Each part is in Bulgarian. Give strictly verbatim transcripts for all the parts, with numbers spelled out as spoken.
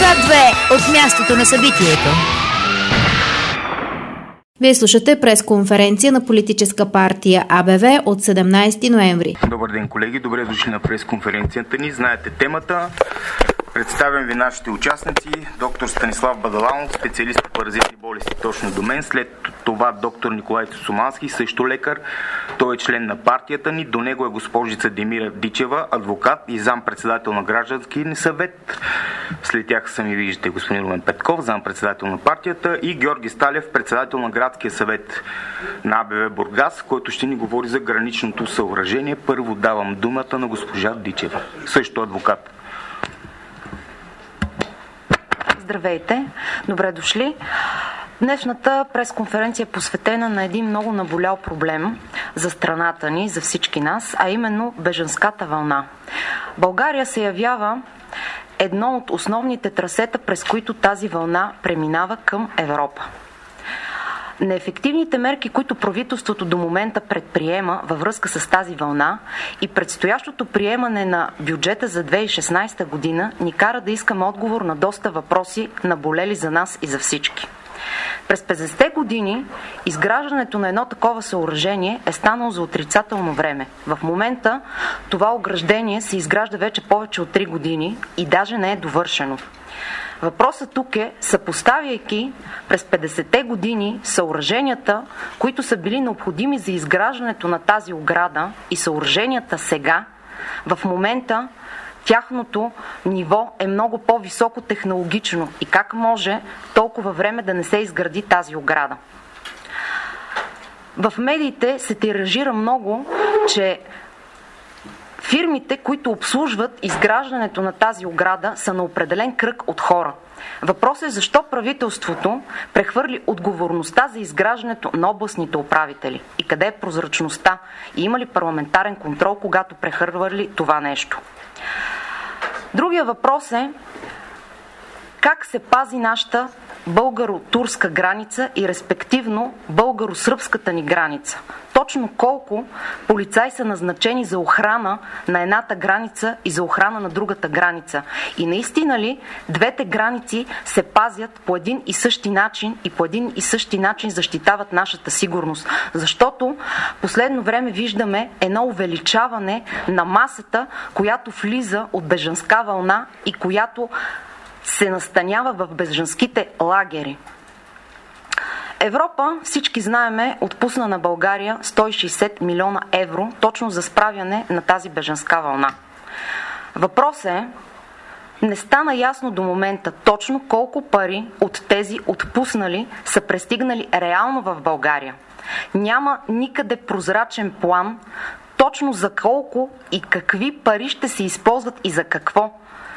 Ха две от мястото на събитието. Вие слушате пресконференция на политическа партия А Б В от седемнайсети ноември. Добър ден, колеги! Добре дошли на пресконференцията ни. Знаете темата. Представям ви нашите участници. Доктор Станислав Бадаланов, специалист по паразитни болести точно до мен. След това доктор Николай Сумански, също лекар. Той е член на партията ни. До него е госпожица Демира Дичева, адвокат и зам-председател на граждански съвет. След тях сами виждате господин Румен Петков, зам-председател на партията, и Георги Сталев, председател на градския съвет на А Б В Бургас, който ще ни говори за граничното съоръжение. Първо давам думата на госпожа Дичева, също адвокат. Здравейте, добре дошли. Днешната пресконференция е посветена на един много наболял проблем за страната ни, за всички нас, а именно бежанската вълна. България се явява едно от основните трасета, през които тази вълна преминава към Европа. Неефективните мерки, които правителството до момента предприема във връзка с тази вълна и предстоящото приемане на бюджета за две хиляди и шестнайсета година ни кара да искаме отговор на доста въпроси, наболели за нас и за всички. През петдесетте години изграждането на едно такова съоръжение е станало за отрицателно време. В момента това ограждение се изгражда вече повече от три години и даже не е довършено. Въпросът тук е, съпоставяйки през петдесетте години съоръженията, които са били необходими за изграждането на тази ограда, и съоръженията сега, в момента тяхното ниво е много по-високо технологично. И как може толкова време да не се изгради тази ограда? В медиите се тиражира много, че фирмите, които обслужват изграждането на тази ограда, са на определен кръг от хора. Въпросът е защо правителството прехвърли отговорността за изграждането на областните управители и къде е прозрачността и има ли парламентарен контрол, когато прехвърли това нещо. Другия въпрос е как се пази нашата българо-турска граница и респективно българо-сръбската ни граница. Точно колко полицаи са назначени за охрана на едната граница и за охрана на другата граница. И наистина ли двете граници се пазят по един и същи начин и по един и същи начин защитават нашата сигурност? Защото последно време виждаме едно увеличаване на масата, която влиза от бежанска вълна и която се настанява в бежанските лагери. Европа, всички знаеме, отпусна на България сто и шейсет милиона евро точно за справяне на тази бежанска вълна. Въпросът е, не стана ясно до момента точно колко пари от тези отпуснали са пристигнали реално в България. Няма никъде прозрачен план точно за колко и какви пари ще се използват и за какво.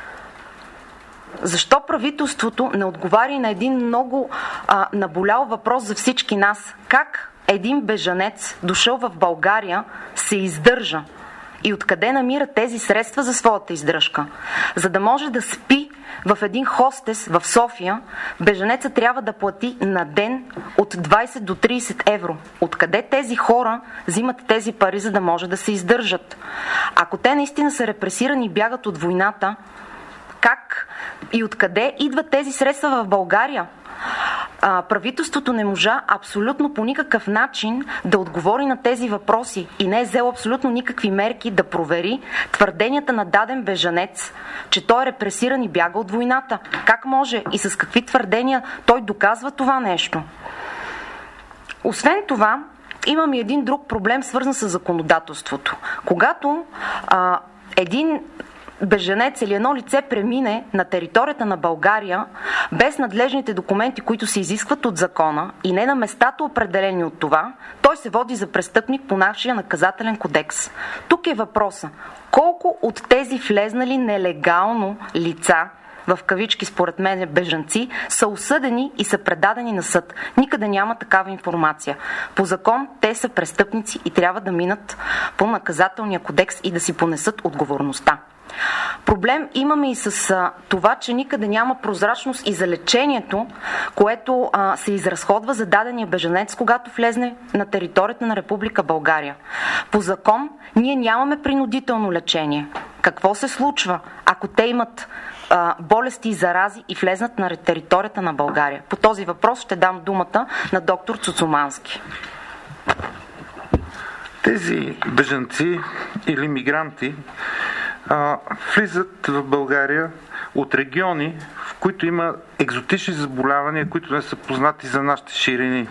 Защо правителството не отговаря на един много а, наболял въпрос за всички нас? Как един бежанец, дошъл в България, се издържа? И откъде намира тези средства за своята издръжка? За да може да спи в един хостес в София, бежанецът трябва да плати на ден от двайсет до трийсет евро. Откъде тези хора взимат тези пари, за да може да се издържат? Ако те наистина са репресирани и бягат от войната, как и откъде идват тези средства в България? А, правителството не можа абсолютно по никакъв начин да отговори на тези въпроси и не е взело абсолютно никакви мерки да провери твърденията на даден бежанец, че той е репресиран и бяга от войната. Как може и с какви твърдения той доказва това нещо? Освен това, имам и един друг проблем, свързан с законодателството. Когато а, един бежанец или едно лице премине на територията на България без надлежните документи, които се изискват от закона и не на местата определени от това, той се води за престъпник по нашия наказателен кодекс. Тук е въпроса: колко от тези влезнали нелегално лица, в кавички според мен бежанци, са осъдени и са предадени на съд? Никъде няма такава информация. По закон те са престъпници и трябва да минат по наказателния кодекс и да си понесат отговорността. Проблем имаме и с а, това, че никъде няма прозрачност и за лечението, което а, се изразходва за дадения бежанец, когато влезне на територията на Република България. По закон ние нямаме принудително лечение. Какво се случва, ако те имат а, болести и зарази и влезнат на територията на България? По този въпрос ще дам думата на доктор Цуцумански. Тези бежанци или мигранти а, влизат в България от региони, в които има екзотични заболявания, които не са познати за нашите ширини.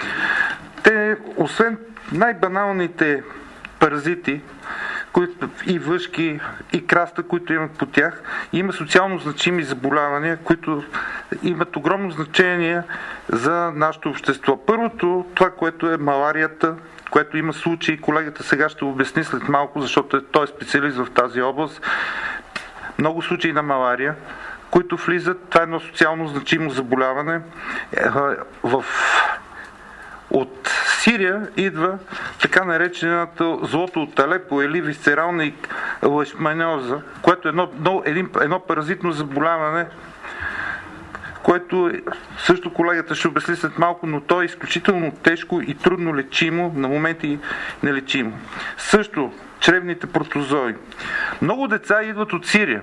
Те, освен най-баналните паразити, които, и въшки, и краста, които имат по тях, има социално значими заболявания, които имат огромно значение за нашето общество. Първото, това, което е маларията, което има случаи, колегата сега ще обясни след малко, защото той е специалист в тази област, много случаи на малария, които влизат, това е едно социално значимо заболяване. В... От Сирия идва така наречената злото от Алепо или висцерална лешманиоза, което е едно, едно, едно паразитно заболяване, което също колегата ще обясни след малко, но то е изключително тежко и трудно лечимо, на моменти нелечимо. Също чревните протозои. Много деца идват от Сирия.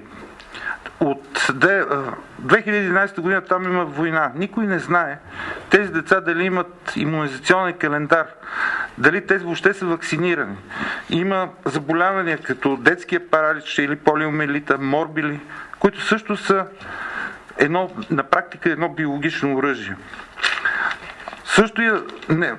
От две хиляди и единадесета година там има война. Никой не знае тези деца дали имат имунизационен календар, дали те въобще са вакцинирани. Има заболявания като детския паралич или полиомиелита, морбили, които също са едно, на практика едно биологично оръжие. Също е не,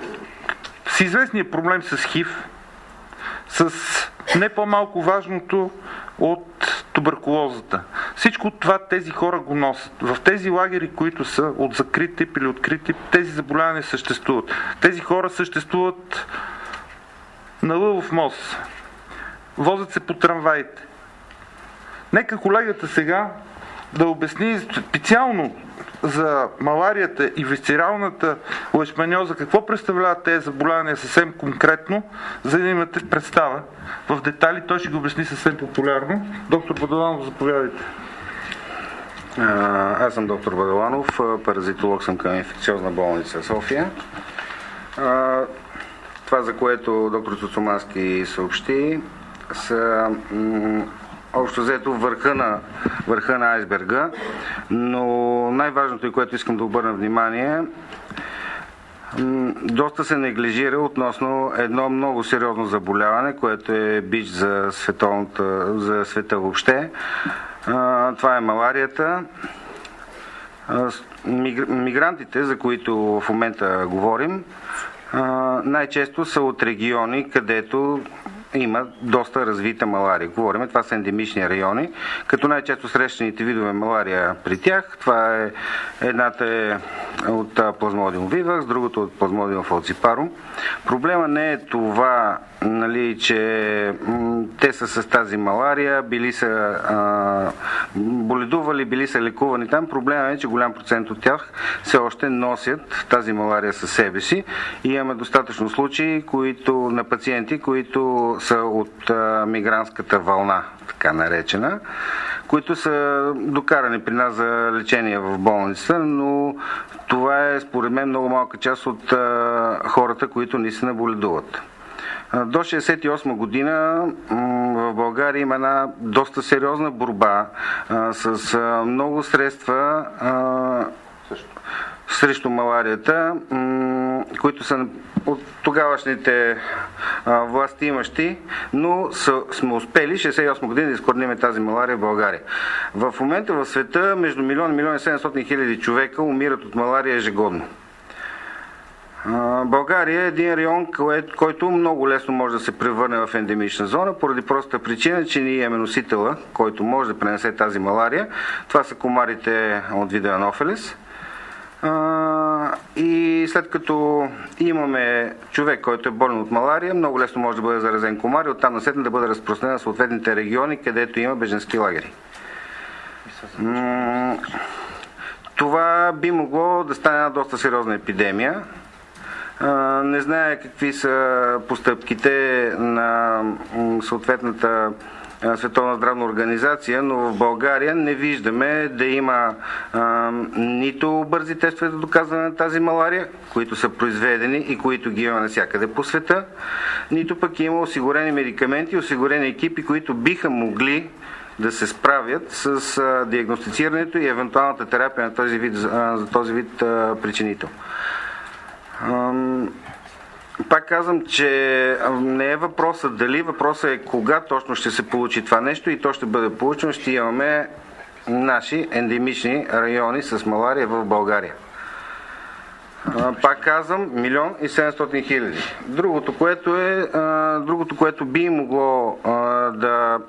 с известния проблем с хив, с не по-малко важното от туберкулозата. Всичко това тези хора го носят. В тези лагери, които са от закрит тип или открит тип, тези заболявания съществуват. Тези хора съществуват на Лъвов мост. Возят се по трамваите. Нека колегата сега да обясни специално за маларията и висцералната лешманиоза, какво представляват тези заболявания съвсем конкретно, за да имате представа в детайли. Той ще го обясни съвсем популярно. Доктор Бадаланов, заповядайте. Аз съм доктор Бадаланов, паразитолог съм към инфекциозна болница София. Това, за което доктор Цуцумански съобщи, са общо взето върха на, върха на айсберга, но най-важното и което искам да обърна внимание, доста се неглижира относно едно много сериозно заболяване, което е бич за, за света въобще. Това е маларията. Мигрантите, за които в момента говорим, най-често са от региони, където има доста развита малария. Говорим, това са ендемични райони, като най-често срещаните видове малария при тях. Това е едната е от Plasmodium vivax, другото от Plasmodium falciparum. Проблема не е това, нали, че м- те са с тази малария, били са а, боледували, били са лекувани там. Проблема е, че голям процент от тях все още носят тази малария със себе си и имаме достатъчно случаи, които, на пациенти, които са от а, мигрантската вълна, така наречена, които са докарани при нас за лечение в болницата, но това е според мен много малка част от а, хората, които наистина боледуват. До шейсет и осма година в България има една доста сериозна борба а, с а, много средства а, срещу маларията, м- които са от тогавашните а, власти имащи, но са, сме успели шейсет и осма година да изкореним тази малария в България. В момента в света между милион и милион и седемстотин хиляди човека умират от малария ежегодно. България е един район, който много лесно може да се превърне в ендемична зона, поради простата причина, че ние имаме носителя, който може да пренесе тази малария. Това са комарите от вида Анофелес. И след като имаме човек, който е болен от малария, много лесно може да бъде заразен комар и оттам насетне да бъде разпространен на съответните региони, където има бежански лагери. Това би могло да стане една доста сериозна епидемия. Не зная какви са постъпките на съответната Световна здравна организация, но в България не виждаме да има а, нито бързи тестове за доказване на тази малария, които са произведени и които ги има навсякъде по света, нито пък има осигурени медикаменти, осигурени екипи, които биха могли да се справят с а, диагностицирането и евентуалната терапия на този вид, а, за този вид а, причинител. Ам... Пак казвам, че не е въпросът дали, въпросът е кога точно ще се получи това нещо и то ще бъде получено. Ще имаме наши ендемични райони с малария в България. Пак казвам, милион и седемстотин хиляди. Другото, което е, другото, което би могло да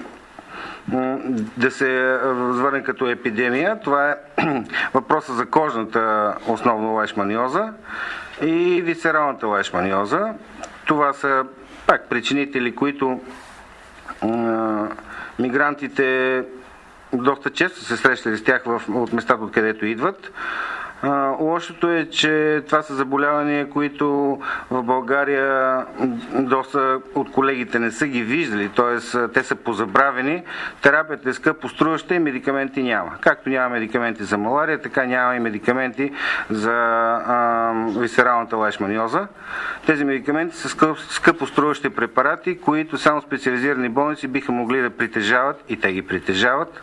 да се върне като епидемия, това е въпроса за кожната основно лайшманиоза и висцералната лайшманиоза. Това са пак причинители, които а, мигрантите доста често се срещали с тях в, от местата, откъдето идват. Uh, лошото е, че това са заболявания, които в България доста от колегите не са ги виждали, т.е. те са позабравени. Терапията е скъпо струваща и медикаменти няма. Както няма медикаменти за малария, така няма и медикаменти за uh, висцералната лайшманиоза. Тези медикаменти са скъп, скъпо струващи препарати, които само специализирани болници биха могли да притежават и те ги притежават.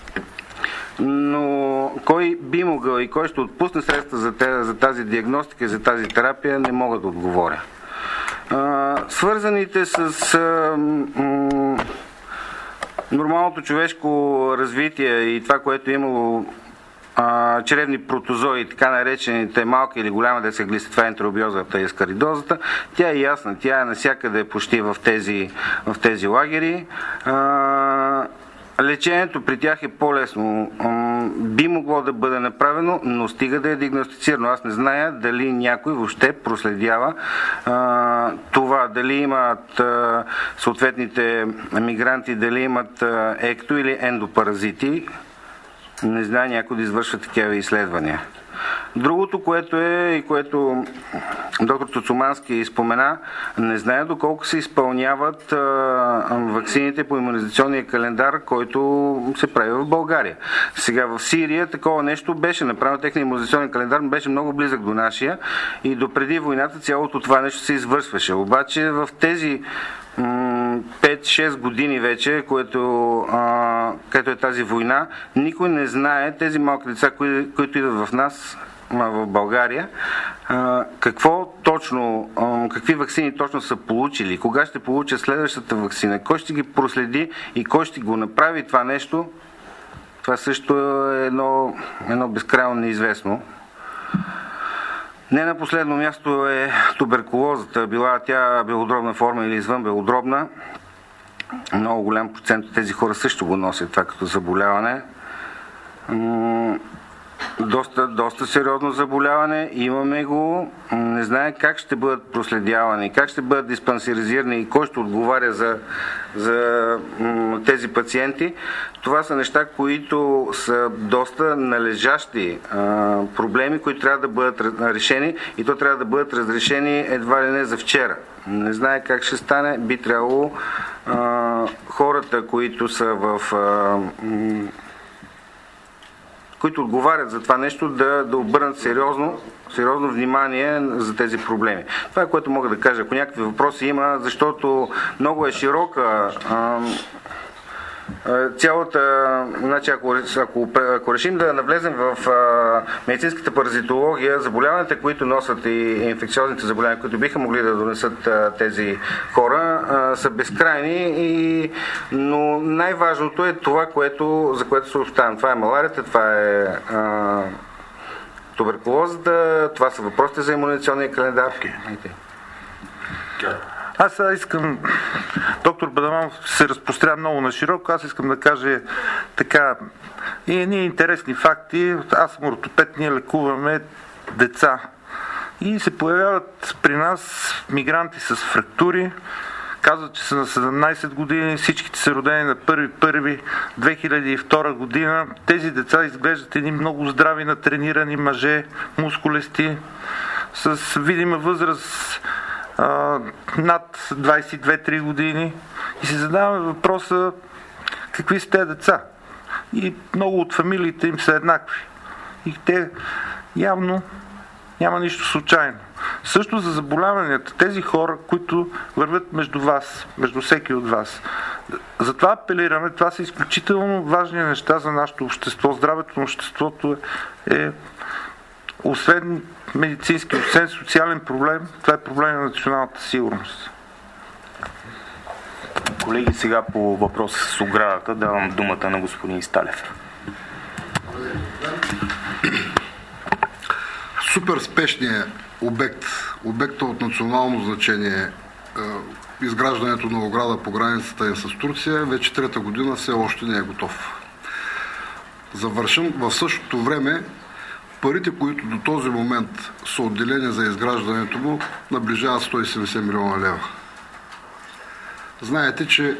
Но кой би могъл и кой ще отпусне средства за, те, за тази диагностика и за тази терапия, не мога да отговоря. А, свързаните с а, м, нормалното човешко развитие и това, което е имало а, чревни протозои, така наречените малка или голяма десеглиста, това е ентеробиозата и аскаридозата, тя е ясна, тя е навсякъде почти в тези, в тези лагери. А, Лечението при тях е по-лесно. Би могло да бъде направено, но стига да е диагностицирано. Аз не зная дали някой въобще проследява а, това, дали имат а, съответните мигранти, дали имат а, екто или ендопаразити. Не знае някой да извършва такива изследвания. Другото, което е и което доктор Цуцумански спомена, не знае доколко се изпълняват а, ваксините по имунизационния календар, който се прави в България. Сега в Сирия такова нещо беше направено, техния имунизационен календар беше много близък до нашия и допреди войната цялото това нещо се извършваше. Обаче в тези пет-шест години вече, което, а, където е тази война, никой не знае тези малки деца, кои, които идват в нас, в България, а, какво точно, а, какви ваксини точно са получили, кога ще получат следващата ваксина, кой ще ги проследи и кой ще го направи това нещо, това също е едно, едно безкрайно неизвестно. Не на последно място е туберкулозата, била тя белодробна форма или извън белодробна. Много голям процент от тези хора също го носят това като заболяване. Доста, доста сериозно заболяване, имаме го, не знае как ще бъдат проследявани, как ще бъдат диспансеризирани и кой ще отговаря за, за м, тези пациенти. Това са неща, които са доста належащи а, проблеми, които трябва да бъдат решени и то трябва да бъдат разрешени едва ли не за вчера. Не знае как ще стане, би трябвало а, хората, които са в... А, м, които отговарят за това нещо, да, да обърнат сериозно, сериозно внимание за тези проблеми. Това е което мога да кажа. Ако някакви въпроси има, защото много е широка а, цялата... Значи, ако, ако, ако решим да навлезем в а, медицинската паразитология, заболяванията, които носят и инфекциозните заболявания, които биха могли да донесат а, тези хора, а, са безкрайни, и, но най-важното е това, което, за което се оставям. Това е маларията, това е а, туберкулозата, това са въпросите за имунизационния календар. Аз сега искам, доктор Бадаманов се разпростря много на широко, аз искам да кажа така, и едни интересни факти. Аз съм ортопед, ние лекуваме деца и се появяват при нас мигранти с фрактури, казват, че са на седемнайсет години, всичките са родени на първи първи две хиляди и втора година. Тези деца изглеждат едни много здрави, натренирани мъже, мускулести, с видима възраст над двайсет и две три години, и си задаваме въпроса какви са тези деца. И много от фамилиите им са еднакви. И те явно няма нищо случайно. Също за заболяванията, тези хора, които вървят между вас, между всеки от вас, Затова апелираме, това са изключително важни неща за нашето общество. Здравето на обществото е, освен медицински, освен социален проблем, това е проблем на националната сигурност. Колеги, сега по въпроса с оградата давам думата на господин Сталев. Супер спешният обект, обекта от национално значение, изграждането на ограда по границата им с Турция, вече трета година все още не е готов. Завършен в същото време, парите, които до този момент са отделени за изграждането му, наближават сто и седемдесет милиона лева. Знаете, че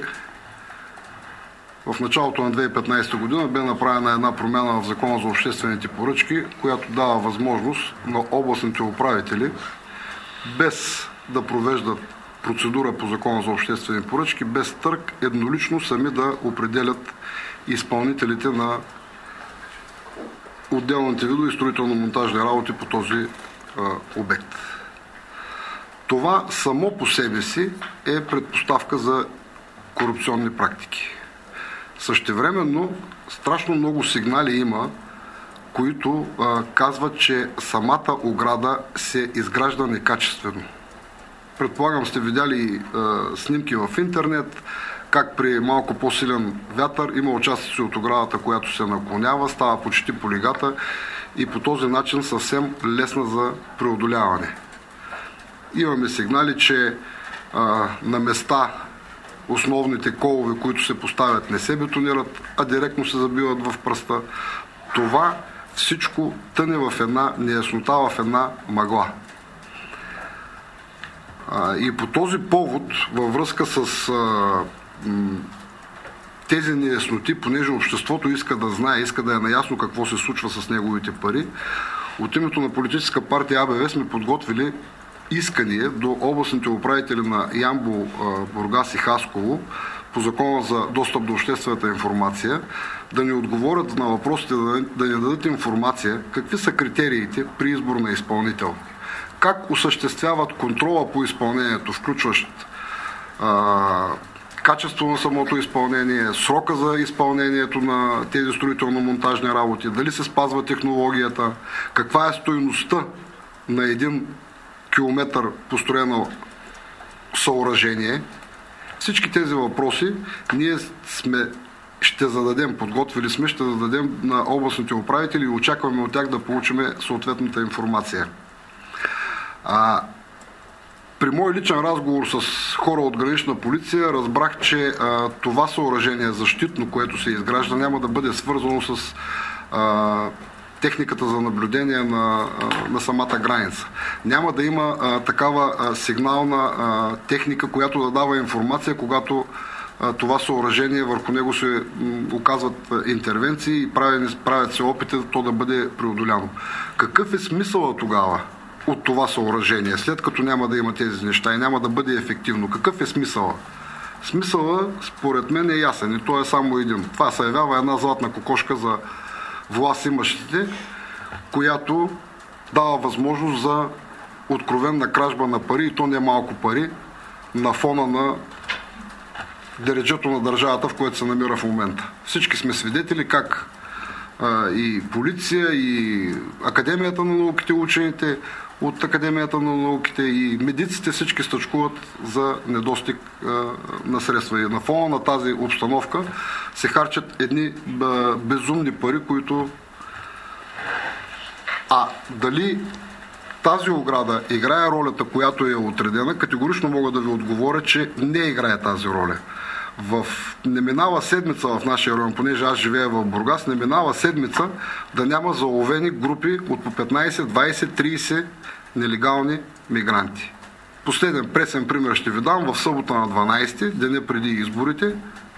в началото на две хиляди и петнадесета година бе направена една промяна в Закона за обществените поръчки, която дава възможност на областните управители, без да провеждат процедура по Закона за обществени поръчки, без търг, еднолично сами да определят изпълнителите на отделните видове строително-монтажни работи по този а, обект. Това само по себе си е предпоставка за корупционни практики. Същевременно страшно много сигнали има, които а, казват, че самата ограда се изгражда некачествено. Предполагам, сте видяли а, снимки в интернет, как при малко по-силен вятър има участъци от оградата, която се наклонява, става почти по лигата и по този начин съвсем лесна за преодоляване. Имаме сигнали, че а, на места основните колове, които се поставят, не се бетонират, а директно се забиват в пръста. Това всичко тъне в една неяснота, в една мъгла. А, и по този повод, във връзка с а, м, тези неясноти, понеже обществото иска да знае, иска да е наясно какво се случва с неговите пари, от името на политическа партия АБВ сме подготвили искания до областните управители на Ямбол, Бургас и Хасково по Закона за достъп до обществената информация да ни отговорят на въпросите, да ни дадат информация какви са критериите при избор на изпълнител, как осъществяват контрола по изпълнението, включващ а, качество на самото изпълнение, срока за изпълнението на тези строително-монтажни работи, дали се спазва технологията, каква е стойността на един километър построено съоръжение. Всички тези въпроси ние сме, ще зададем, подготвили сме, ще зададем на областните управители и очакваме от тях да получим съответната информация. А, при мой личен разговор с хора от гранична полиция разбрах, че а, това съоръжение защитно, което се изгражда, няма да бъде свързано с а, техниката за наблюдение на, на самата граница. Няма да има а, такава а, сигнална а, техника, която да дава информация, когато а, това съоръжение, върху него се м, оказват а, интервенции и правят, правят се опити то да бъде преодоляно. Какъв е смисълът тогава от това съоръжение, след като няма да има тези неща и няма да бъде ефективно? Какъв е смисълът? Смисълът, според мен, е ясен и той е само един. Това се явява една златна кокошка за власт имащите, която дава възможност за откровенна кражба на пари, и то не малко пари, на фона на дереджето на държавата, в което се намира в момента. Всички сме свидетели как а, и полиция, и Академията на науките, учените от Академията на науките и медиците всички стъчкуват за недостиг а, на средства. И на фона на тази обстановка се харчат едни а, безумни пари, които... А дали тази ограда играе ролята, която е отредена, категорично мога да ви отговоря, че не играе тази роля. В не минава седмица в нашия район, понеже аз живея в Бургас, не минава седмица да няма заловени групи от по петнайсет, двайсет, трийсет нелегални мигранти. Последен пресен пример ще ви дам. В събота на дванайсети, деня преди изборите,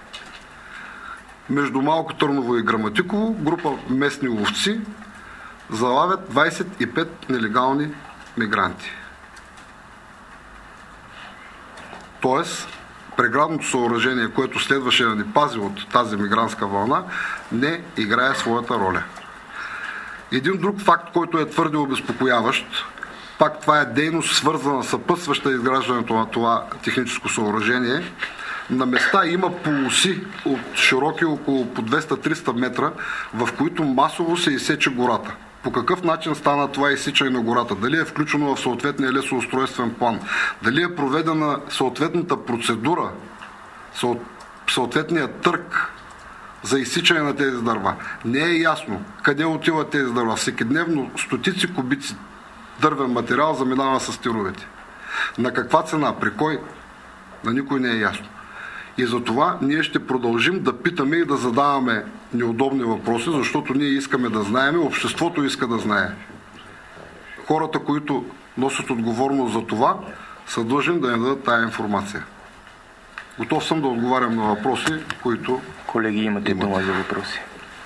между Малко Търново и Граматиково, група местни ловци залавят двайсет и пет нелегални мигранти. Тоест, преградното съоръжение, което следваше да ни пази от тази мигрантска вълна, не играе своята роля. Един друг факт, който е твърде обезпокояващ, пак това е дейност свързана, съпътстваща изграждането на това техническо съоръжение, На места има полоси от широки около по двеста-триста метра, в които масово се изсече гората. По какъв начин стана това изсичане на гората? Дали е включено в съответния лесоустройствен план? Дали е проведена съответната процедура, съответният търг за изсичане на тези дърва? Не е ясно къде отиват тези дърва. Всекидневно стотици кубици дървен материал заминава с тировете. На каква цена? При кой? На никой не е ясно. И затова ние ще продължим да питаме и да задаваме неудобни въпроси, защото ние искаме да знаем, обществото иска да знае. Хората, които носят отговорност за това, са длъжни да ни дадат тая информация. Готов съм да отговарям на въпроси, които... Колеги, имате имат. дума за въпроси.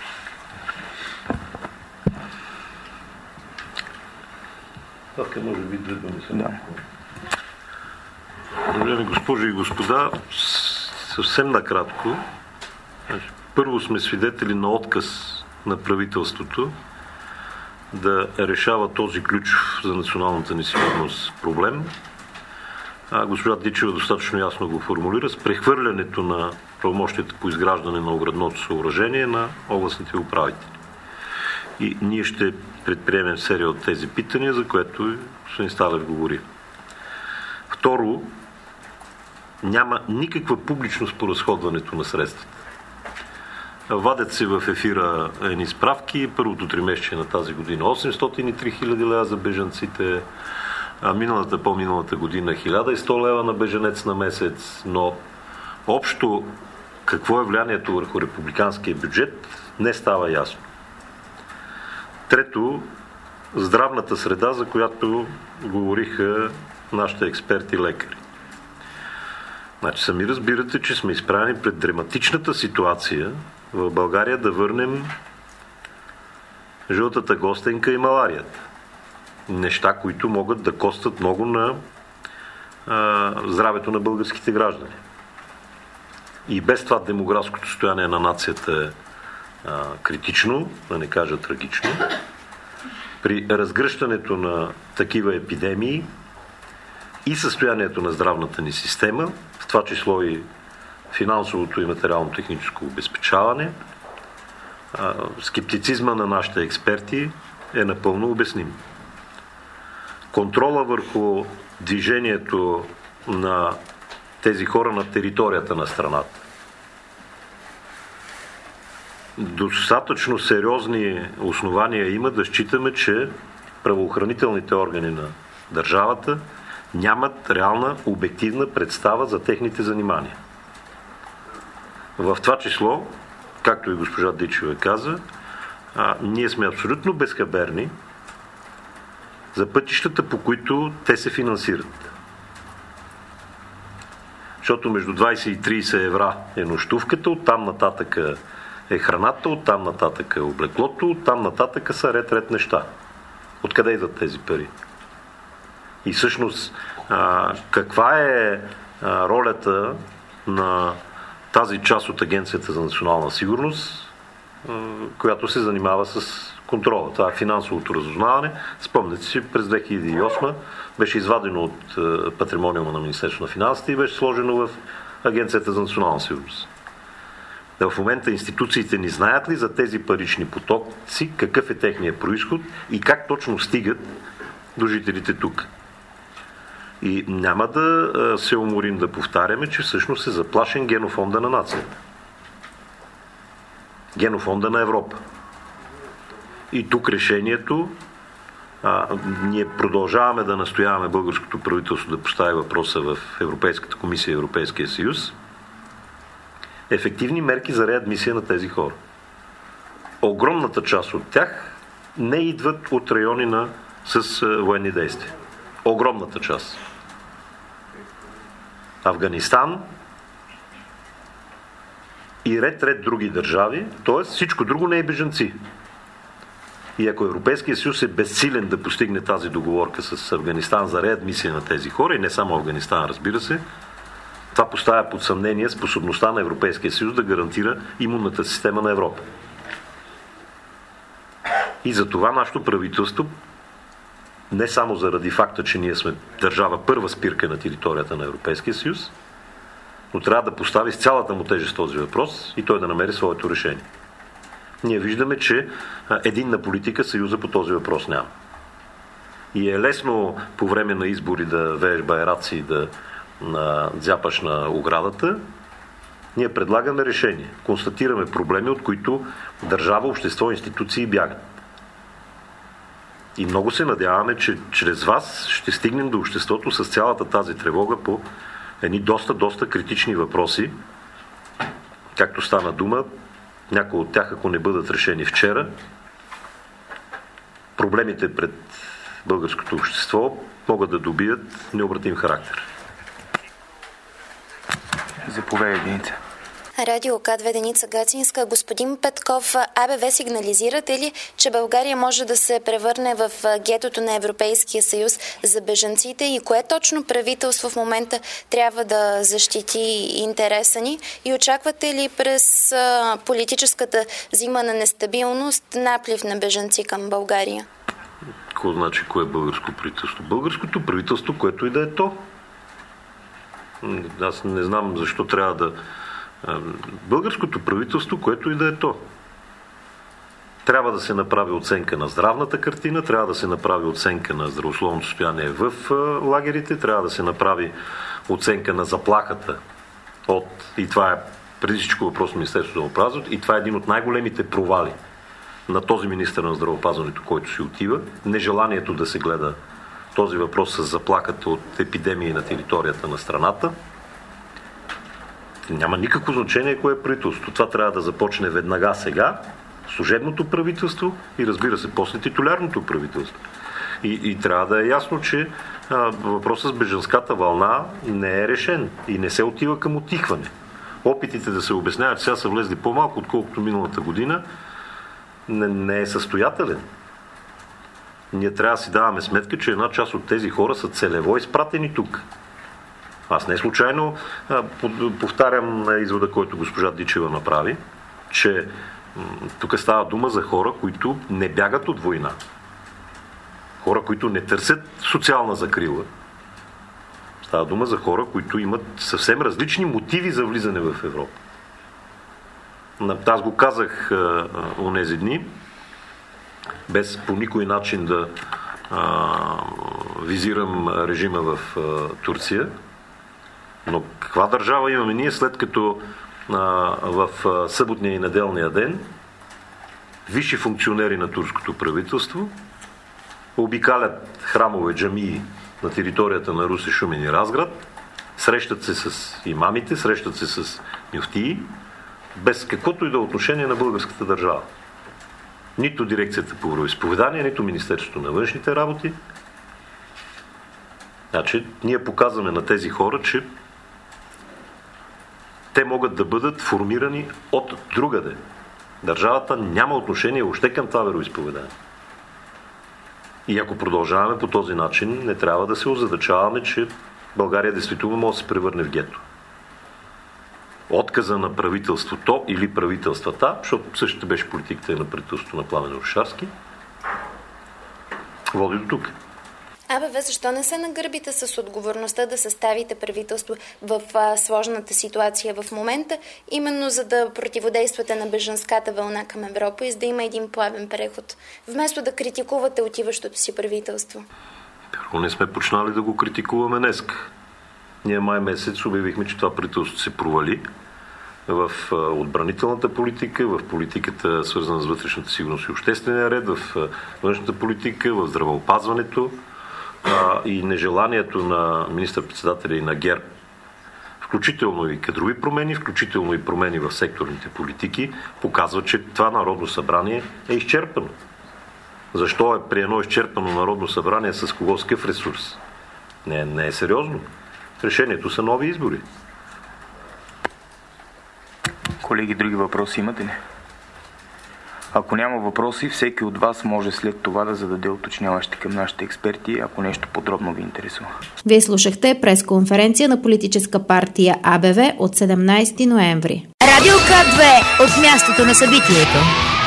Така, може би две думи са. Да. Уважаеми госпожи и господа, съвсем накратко. Първо сме свидетели на отказ на правителството да решава този ключов за националната ни сигурност проблем. А госпожа Дичева достатъчно ясно го формулира с прехвърлянето на правомощията по изграждане на оградното съоръжение на областните управители. И ние ще предприемем серия от тези питания, за което господин Сталев говори. Второ, няма никаква публичност по разходването на средствата. Вадят се в ефира едни справки. Първото тримесечие на тази година осемстотин и три хиляди лева за бежанците, а миналата, по-миналата година хиляда и сто лева на бежанец на месец, но общо какво е влиянието върху републиканския бюджет не става ясно. Трето, здравната среда, за която говориха нашите експерти лекари. Значи сами разбирате, че сме изправени пред драматичната ситуация в България да върнем жълтата гостенка и маларията. Неща, които могат да костват много на а, здравето на българските граждани. И без това демографското състояние на нацията е а, критично, да не кажа трагично. При разгръщането на такива епидемии и състоянието на здравната ни система, в това число и финансовото и материално-техническо обезпечаване, а, скептицизма на нашите експерти е напълно обясним. Контрола върху движението на тези хора на територията на страната. Достатъчно сериозни основания има да считаме, че правоохранителните органи на държавата нямат реална обективна представа за техните занимания. В това число, както и госпожа Дичева каза, а, ние сме абсолютно безхаберни за пътищата, по които те се финансират. Защото между двайсет и трийсет евро е нощувката, оттам нататък е храната, оттам нататък е облеклото, оттам нататък са ред-ред неща. Откъде идват тези пари? И всъщност а, каква е а, ролята на тази част от Агенцията за национална сигурност, а, която се занимава с контрола? Това е финансовото разузнаване. Спомняте си, през две хиляди и осма беше извадено от а, патримониума на Министерството на финансите и беше сложено в Агенцията за национална сигурност. Да, в момента институциите ни знаят ли за тези парични потоци, какъв е техният произход и как точно стигат до жителите тук? И няма да се уморим да повтаряме, че всъщност е заплашен генофонда на нацията. Генофонда на Европа. И тук решението, а, ние продължаваме да настояваме българското правителство да постави въпроса в Европейската комисия и Европейския съюз, ефективни мерки за реадмисия на тези хора. Огромната част от тях не идват от райони на, с а, военни действия. Огромната част. Афганистан и ред-ред други държави, т.е. всичко друго не е бежанци. И ако Европейския съюз е безсилен да постигне тази договорка с Афганистан за реадмисия на тези хора, и не само Афганистан, разбира се, това поставя под съмнение способността на Европейския съюз да гарантира имунната система на Европа. И за това нашето правителство, не само заради факта, че ние сме държава първа спирка на територията на Европейския съюз, но трябва да постави с цялата му тежест този въпрос и той да намери своето решение. Ние виждаме, че единна политика Съюза по този въпрос няма. И е лесно по време на избори да вееш байраци и да дзяпаш на оградата. Ние предлагаме решение. Констатираме проблеми, от които държава, общество, институции бягат. И много се надяваме, че чрез вас ще стигнем до обществото с цялата тази тревога по едни доста, доста критични въпроси. Както стана дума, някои от тях, ако не бъдат решени вчера, проблемите пред българското общество могат да добият необратим характер. Заповядай, Деница. Радио К две Деница Гацинска. Господин Петков, АБВ сигнализирате ли, че България може да се превърне в гетото на Европейския съюз за бежанците и кое точно правителство в момента трябва да защити интереса ни? И очаквате ли през политическата зима на нестабилност наплив на бежанци към България? Какво значи кое е българско правителство? Българското правителство, което и да е то. Аз не знам защо трябва да... Българското правителство, което и да е то. Трябва да се направи оценка на здравната картина, трябва да се направи оценка на здравословното състояние в лагерите, трябва да се направи оценка на заплахата от... И това е преди всичко въпрос на Министерството на здравеопазването, и това е един от най-големите провали на този министър на здравеопазването, който си отива. Нежеланието да се гледа този въпрос с заплахата от епидемии на територията на страната. Няма никакво значение кое е правителство. Това трябва да започне веднага сега, служебното правителство и разбира се после титулярното правителство. И, и трябва да е ясно, че а, въпросът с бежанската вълна не е решен и не се отива към утихване. Опитите да се обясняват, че сега са влезли по-малко, отколкото миналата година, не, не е състоятелен. Ние трябва да си даваме сметка, че една част от тези хора са целево изпратени тук. Аз не случайно а, повтарям извода, който госпожа Дичева направи, че м- тук става дума за хора, които не бягат от война. Хора, които не търсят социална закрила. Става дума за хора, които имат съвсем различни мотиви за влизане в Европа. Аз го казах а, онези дни, без по никой начин да а, визирам режима в а, Турция. Но каква държава имаме ние, след като а, в а, съботния и неделния ден висши функционери на турското правителство обикалят храмове, джамии на територията на Русе, Шумен и Разград, срещат се с имамите, срещат се с мюфтии, без каквото и да отношение на българската държава. Нито дирекцията по вероизповедание, нито Министерството на външните работи. Значи, ние показваме на тези хора, че те могат да бъдат формирани от другаде. Държавата няма отношение въобще към това вероизповедание. И ако продължаваме по този начин, не трябва да се озадачаваме, че България действително може да се превърне в гето. Отказа на правителството или правителствата, защото същата беше политиката на правителството на Пламен Орешарски, води до тук. АБВ, защо не се нагърбите с отговорността да съставите правителство в а, сложната ситуация в момента, именно за да противодействате на бежанската вълна към Европа и за да има един плавен преход, вместо да критикувате отиващото си правителство? Първо не сме почнали да го критикуваме днеска. Ние май месец обявихме, че това правителство се провали в а, отбранителната политика, в политиката свързана с вътрешната сигурност и обществения ред, в а, външната политика, в здравеопазването. А, и нежеланието на министър-председателя и на ГЕРБ, включително и кадрови промени, включително и промени в секторните политики, показва, че това Народно събрание е изчерпано. Защо е при едно изчерпано Народно събрание с кого, с какъв ресурс? Не, не е сериозно. Решението са нови избори. Колеги, други въпроси имате ли? Ако няма въпроси, всеки от вас може след това да зададе уточняващи към нашите експерти, ако нещо подробно ви интересува. Вие слушахте пресконференция на политическа партия АБВ от седемнайсети ноември. Радио К две от мястото на събитието.